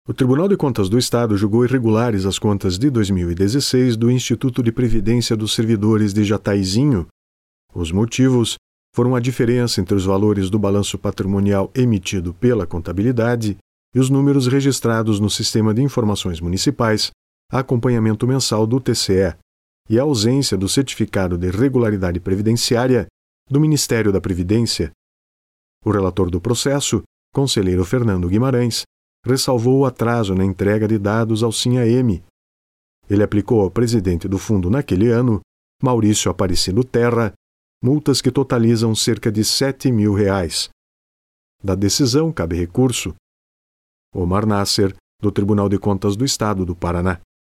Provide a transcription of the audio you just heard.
O Tribunal de Contas do Estado julgou irregulares as contas de 2016 do Instituto de Previdência dos Servidores de Jataizinho. Os motivos foram a diferença entre os valores do balanço patrimonial emitido pela contabilidade e os números registrados no Sistema de Informações Municipais, acompanhamento mensal do TCE, e a ausência do certificado de regularidade previdenciária do Ministério da Previdência. O relator do processo, conselheiro Fernando Guimarães, ressalvou o atraso na entrega de dados ao SINAM. Ele aplicou ao presidente do fundo naquele ano, Maurício Aparecido Terra, multas que totalizam cerca de R$7 mil. Da decisão cabe recurso. Omar Nasser, do Tribunal de Contas do Estado do Paraná.